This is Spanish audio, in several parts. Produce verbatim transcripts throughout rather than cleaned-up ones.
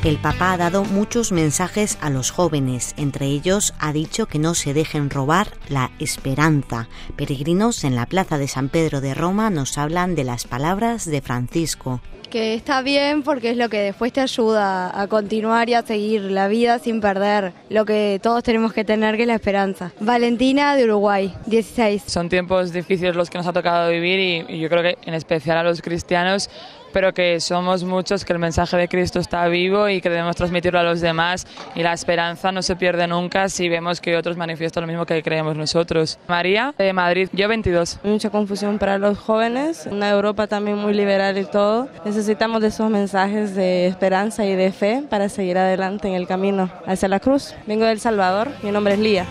El Papa ha dado muchos mensajes a los jóvenes, entre ellos ha dicho que no se dejen robar la esperanza. Peregrinos en la plaza de San Pedro de Roma nos hablan de las palabras de Francisco. Que está bien porque es lo que después te ayuda a continuar y a seguir la vida sin perder lo que todos tenemos que tener, que es la esperanza. Valentina de Uruguay, dieciséis. Son tiempos difíciles los que nos ha tocado vivir y, y yo creo que en especial a los cristianos, pero que somos muchos, que el mensaje de Cristo está vivo y que debemos transmitirlo a los demás y la esperanza no se pierde nunca si vemos que otros manifiestan lo mismo que creemos nosotros. María, de Madrid, yo veintidós. Mucha confusión para los jóvenes, una Europa también muy liberal y todo. Necesitamos de esos mensajes de esperanza y de fe para seguir adelante en el camino hacia la cruz. Vengo de El Salvador, mi nombre es Lía.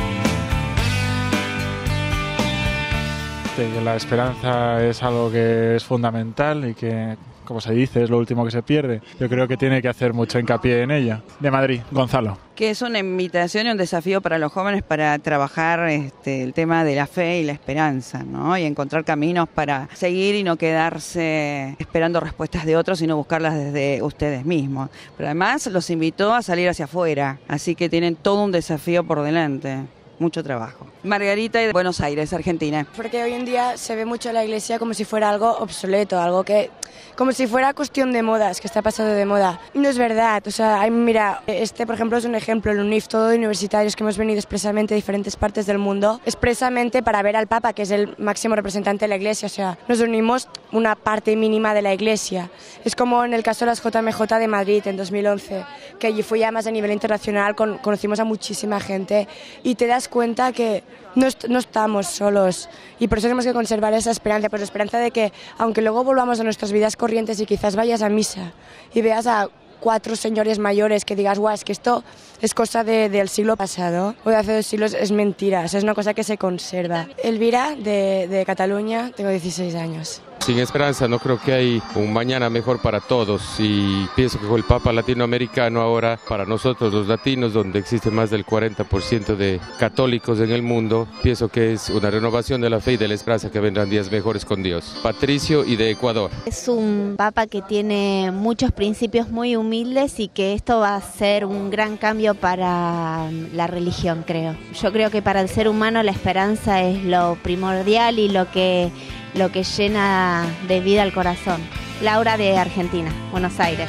Que la esperanza es algo que es fundamental y que, como se dice, es lo último que se pierde. Yo creo que tiene que hacer mucho hincapié en ella. De Madrid, Gonzalo. Que es una invitación y un desafío para los jóvenes para trabajar este, el tema de la fe y la esperanza, ¿no? Y encontrar caminos para seguir y no quedarse esperando respuestas de otros, sino buscarlas desde ustedes mismos. Pero además los invitó a salir hacia afuera, así que tienen todo un desafío por delante. Mucho trabajo. Margarita de Buenos Aires, Argentina. Porque hoy en día se ve mucho la iglesia como si fuera algo obsoleto, algo que, como si fuera cuestión de modas, que está pasado de moda. No es verdad, o sea, hay, mira, este por ejemplo es un ejemplo, el UNIF, todo de universitarios que hemos venido expresamente de diferentes partes del mundo, expresamente para ver al Papa, que es el máximo representante de la iglesia, o sea, nos unimos una parte mínima de la iglesia. Es como en el caso de las J M J de Madrid en dos mil once, que allí fue ya más a nivel internacional, con, conocimos a muchísima gente y te das cuenta que no, est- no estamos solos y por eso tenemos que conservar esa esperanza, pues la esperanza de que aunque luego volvamos a nuestras vidas corrientes y quizás vayas a misa y veas a cuatro señores mayores que digas, guau, es que esto es cosa de, del siglo pasado o de hace dos siglos, es mentira, o sea, es una cosa que se conserva. Elvira, de, de Cataluña, tengo dieciséis años. Sin esperanza no creo que hay un mañana mejor para todos y pienso que con el Papa latinoamericano ahora, para nosotros los latinos, donde existe más del cuarenta por ciento de católicos en el mundo, pienso que es una renovación de la fe y de la esperanza que vendrán días mejores con Dios. Patricio y de Ecuador. Es un Papa que tiene muchos principios muy humildes y que esto va a ser un gran cambio para la religión, creo. Yo creo que para el ser humano la esperanza es lo primordial y lo que... lo que llena de vida al corazón. Laura de Argentina, Buenos Aires.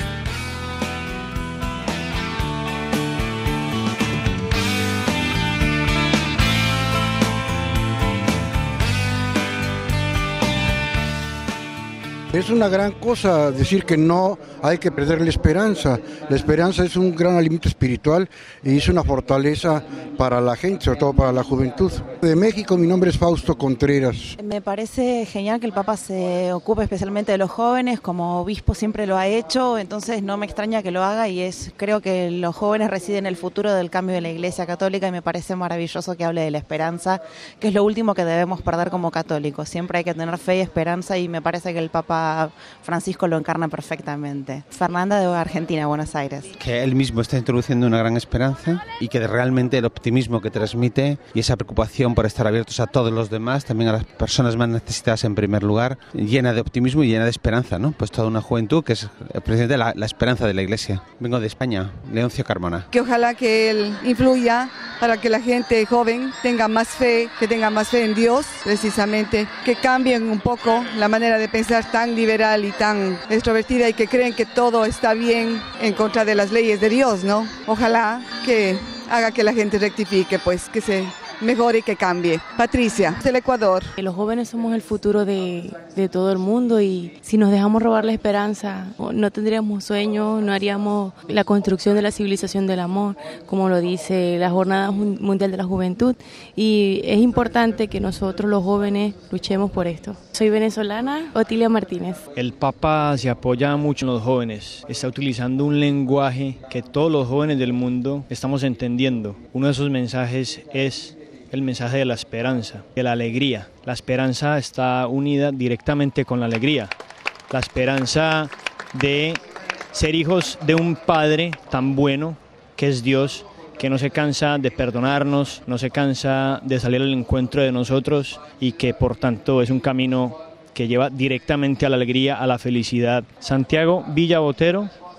Es una gran cosa decir que no hay que perder la esperanza. La esperanza es un gran alimento espiritual y es una fortaleza para la gente, sobre todo para la juventud. De México, mi nombre es Fausto Contreras. Me parece genial que el Papa se ocupe especialmente de los jóvenes, como obispo siempre lo ha hecho, entonces no me extraña que lo haga y es creo que los jóvenes residen el futuro del cambio de la Iglesia Católica y me parece maravilloso que hable de la esperanza, que es lo último que debemos perder como católicos. Siempre hay que tener fe y esperanza y me parece que el Papa Francisco lo encarna perfectamente. Fernanda de Argentina, Buenos Aires. Que él mismo está introduciendo una gran esperanza y que realmente el optimismo que transmite y esa preocupación por estar abiertos a todos los demás, también a las personas más necesitadas en primer lugar, llena de optimismo y llena de esperanza, ¿no? Pues toda una juventud que es precisamente la, la esperanza de la Iglesia. Vengo de España, Leoncio Carmona. Que ojalá que él influya para que la gente joven tenga más fe, que tenga más fe en Dios, precisamente, que cambien un poco la manera de pensar tan liberal y tan extrovertida y que creen que todo está bien en contra de las leyes de Dios, ¿no? Ojalá que haga que la gente rectifique, pues, que se mejore y que cambie. Patricia, del Ecuador. Los jóvenes somos el futuro de, de todo el mundo y si nos dejamos robar la esperanza, no tendríamos sueños, no haríamos la construcción de la civilización del amor, como lo dice la Jornada Mundial de la Juventud, y es importante que nosotros los jóvenes luchemos por esto. Soy venezolana, Otilia Martínez. El Papa se apoya mucho en los jóvenes, está utilizando un lenguaje que todos los jóvenes del mundo estamos entendiendo. Uno de esos mensajes es el mensaje de la esperanza, de la alegría. La esperanza está unida directamente con la alegría. La esperanza de ser hijos de un Padre tan bueno que es Dios, que no se cansa de perdonarnos, no se cansa de salir al encuentro de nosotros y que por tanto es un camino que lleva directamente a la alegría, a la felicidad. Santiago Villa Botero,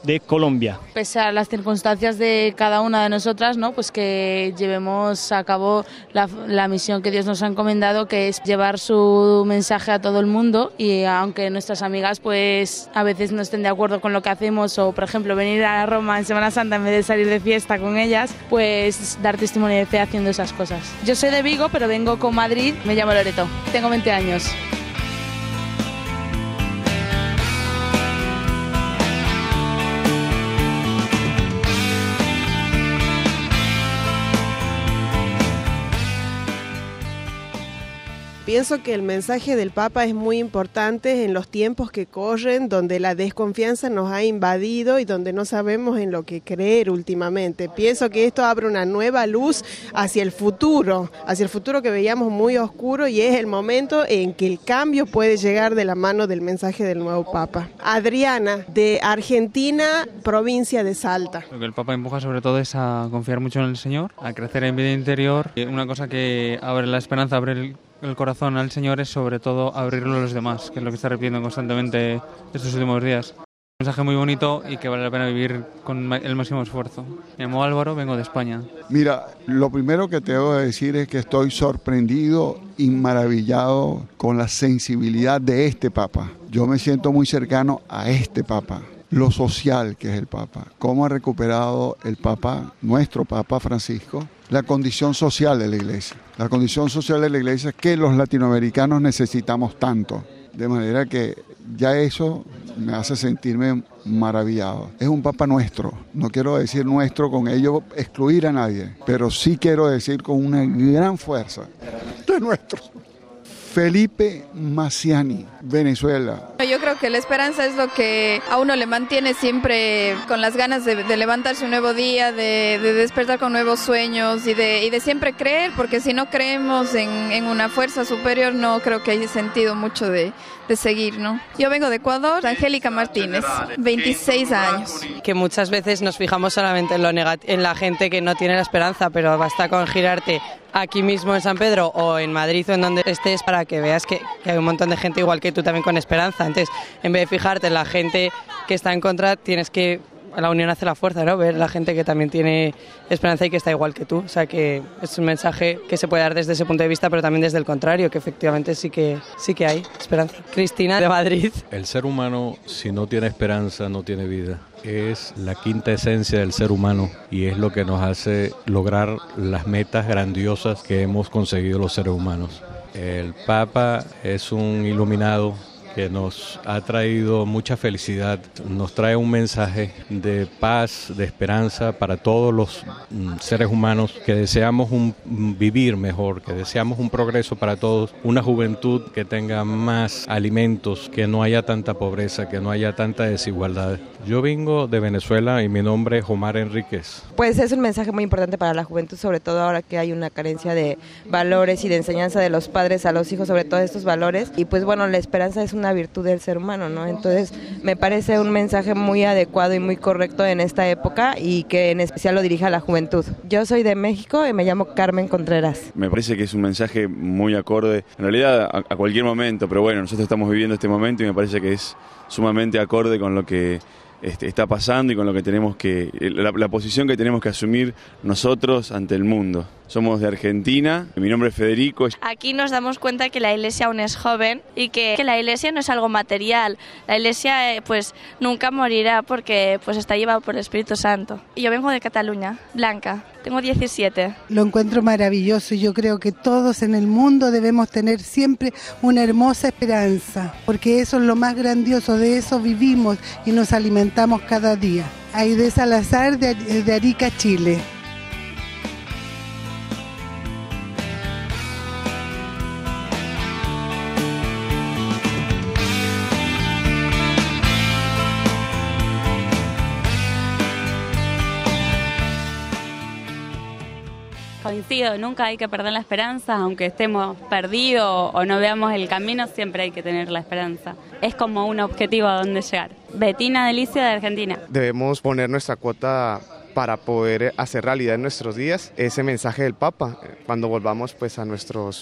de Colombia. Pese a las circunstancias de cada una de nosotras, ¿no? Pues que llevemos a cabo la, la misión que Dios nos ha encomendado, que es llevar su mensaje a todo el mundo, y aunque nuestras amigas pues a veces no estén de acuerdo con lo que hacemos, o por ejemplo venir a Roma en Semana Santa en vez de salir de fiesta con ellas, pues dar testimonio de fe haciendo esas cosas. Yo soy de Vigo, pero vengo con Madrid, me llamo Loreto, tengo veinte años. Pienso que el mensaje del Papa es muy importante en los tiempos que corren, donde la desconfianza nos ha invadido y donde no sabemos en lo que creer últimamente. Pienso que esto abre una nueva luz hacia el futuro, hacia el futuro que veíamos muy oscuro, y es el momento en que el cambio puede llegar de la mano del mensaje del nuevo Papa. Adriana, de Argentina, provincia de Salta. Lo que el Papa empuja sobre todo es a confiar mucho en el Señor, a crecer en vida interior. Una cosa que abre la esperanza, abre el el corazón al Señor, es sobre todo abrirlo a los demás, que es lo que está repitiendo constantemente estos últimos días. Un mensaje muy bonito y que vale la pena vivir con el máximo esfuerzo. Me llamo Álvaro, vengo de España. Mira, lo primero que te debo decir es que estoy sorprendido y maravillado con la sensibilidad de este Papa. Yo me siento muy cercano a este Papa. Lo social que es el Papa, cómo ha recuperado el Papa, nuestro Papa Francisco, la condición social de la Iglesia. La condición social de la Iglesia que los latinoamericanos necesitamos tanto. De manera que ya eso me hace sentirme maravillado. Es un Papa nuestro, no quiero decir nuestro con ello excluir a nadie, pero sí quiero decir con una gran fuerza, de nuestro. Felipe Maciani, Venezuela. Yo creo que la esperanza es lo que a uno le mantiene siempre con las ganas de, de levantarse un nuevo día, de, de despertar con nuevos sueños y de, y de siempre creer, porque si no creemos en, en una fuerza superior, no creo que haya sentido mucho de, de seguir, ¿no? Yo vengo de Ecuador, Angélica Martínez, veintiséis años. Que muchas veces nos fijamos solamente en, lo negat- en la gente que no tiene la esperanza, pero basta con girarte aquí mismo en San Pedro o en Madrid o en donde estés para que veas que, que hay un montón de gente igual que tú también con esperanza. Entonces, en vez de fijarte en la gente que está en contra, tienes que, la unión hace la fuerza, ¿no? Ver la gente que también tiene esperanza y que está igual que tú. O sea que es un mensaje que se puede dar desde ese punto de vista, pero también desde el contrario, que efectivamente sí que, sí que hay esperanza. Cristina, de Madrid. El ser humano, si no tiene esperanza, no tiene vida. Es la quinta esencia del ser humano y es lo que nos hace lograr las metas grandiosas que hemos conseguido los seres humanos. El Papa es un iluminado que nos ha traído mucha felicidad, nos trae un mensaje de paz, de esperanza para todos los mm, seres humanos, que deseamos un mm, vivir mejor, que deseamos un progreso para todos, una juventud que tenga más alimentos, que no haya tanta pobreza, que no haya tanta desigualdad. Yo vengo de Venezuela y mi nombre es Omar Enríquez. Pues es un mensaje muy importante para la juventud, sobre todo ahora que hay una carencia de valores y de enseñanza de los padres a los hijos sobre todos estos valores, y pues bueno, la esperanza es una virtud del ser humano, ¿no? Entonces me parece un mensaje muy adecuado y muy correcto en esta época, y que en especial lo dirige a la juventud. Yo soy de México y me llamo Carmen Contreras. Me parece que es un mensaje muy acorde, en realidad a, a cualquier momento, pero bueno, nosotros estamos viviendo este momento y me parece que es sumamente acorde con lo que Este, está pasando y con lo que tenemos que, la, la posición que tenemos que asumir nosotros ante el mundo. Somos de Argentina, mi nombre es Federico. Aquí nos damos cuenta que la Iglesia aún es joven y que, que la Iglesia no es algo material. La Iglesia eh, pues nunca morirá porque pues está llevada por el Espíritu Santo. Y yo vengo de Cataluña, Blanca, tengo diecisiete. Lo encuentro maravilloso y yo creo que todos en el mundo debemos tener siempre una hermosa esperanza, porque eso es lo más grandioso, de eso vivimos y nos alimentamos cada día. Aide Salazar, de, de Arica, Chile. Coincido, nunca hay que perder la esperanza, aunque estemos perdidos o no veamos el camino, siempre hay que tener la esperanza. Es como un objetivo a donde llegar. Betina Delicia, de Argentina. Debemos poner nuestra cuota para poder hacer realidad en nuestros días ese mensaje del Papa, cuando volvamos pues a nuestros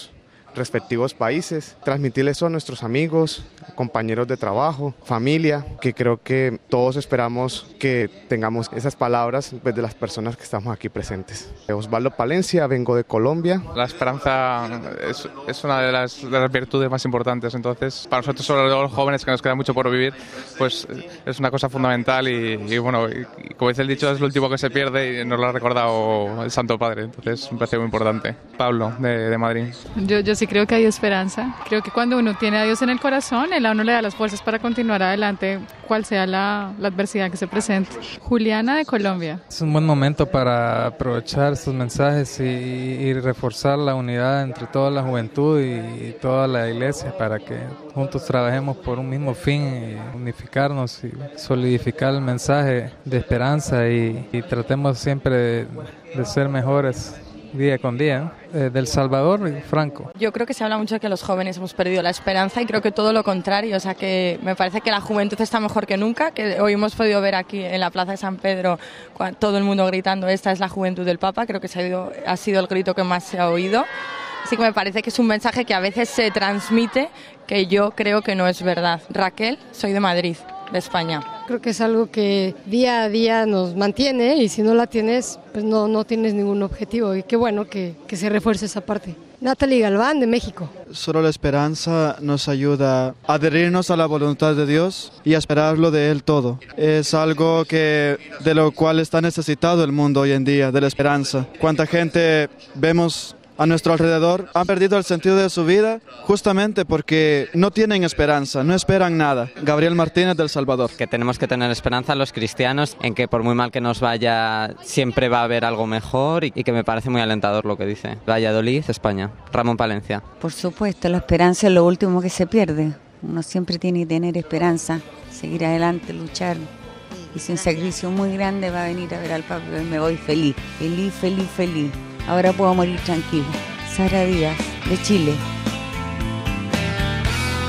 respectivos países, transmitirles eso a nuestros amigos, compañeros de trabajo, familia, que creo que todos esperamos que tengamos esas palabras pues, de las personas que estamos aquí presentes. Osvaldo Palencia, vengo de Colombia. La esperanza es, es una de las, de las virtudes más importantes, entonces para nosotros, sobre todo los jóvenes que nos queda mucho por vivir, pues es una cosa fundamental y, y bueno, y, y como dice el dicho, es lo último que se pierde y nos lo ha recordado el Santo Padre, entonces me parece muy importante. Pablo, de, de Madrid. Yo, yo sí creo que hay esperanza, creo que cuando uno tiene a Dios en el corazón, Él a uno le da las fuerzas para continuar adelante, cual sea la, la adversidad que se presente. Juliana, de Colombia. Es un buen momento para aprovechar estos mensajes y, y reforzar la unidad entre toda la juventud y, y toda la iglesia para que juntos trabajemos por un mismo fin y unificarnos y solidificar el mensaje de esperanza y, y tratemos siempre de, de ser mejores día con día, eh, del Salvador y Franco. Yo creo que se habla mucho de que los jóvenes hemos perdido la esperanza y creo que todo lo contrario, o sea que me parece que la juventud está mejor que nunca, que hoy hemos podido ver aquí en la Plaza de San Pedro todo el mundo gritando esta es la juventud del Papa, creo que se ha, ido, ha sido el grito que más se ha oído, así que me parece que es un mensaje que a veces se transmite que yo creo que no es verdad. Raquel, soy de Madrid, de España. Creo que es algo que día a día nos mantiene y si no la tienes, pues no, no tienes ningún objetivo y qué bueno que, que se refuerce esa parte. Natalie Galván, de México. Solo la esperanza nos ayuda a adherirnos a la voluntad de Dios y a esperarlo de Él todo. Es algo que de lo cual está necesitado el mundo hoy en día, de la esperanza. Cuánta gente vemos a nuestro alrededor han perdido el sentido de su vida justamente porque no tienen esperanza, no esperan nada. Gabriel Martínez, del Salvador. Que tenemos que tener esperanza los cristianos en que por muy mal que nos vaya siempre va a haber algo mejor y, y que me parece muy alentador lo que dice. Valladolid, España. Ramón Palencia. Por supuesto, la esperanza es lo último que se pierde. Uno siempre tiene que tener esperanza, seguir adelante, luchar. Hice un sacrificio muy grande, va a venir a ver al Papa y me voy feliz, feliz, feliz, feliz. Ahora puedo morir tranquilo. Sara Díaz, de Chile.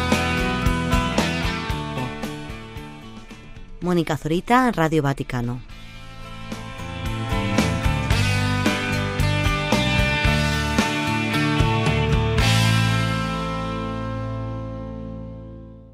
Mónica Zorita, Radio Vaticano.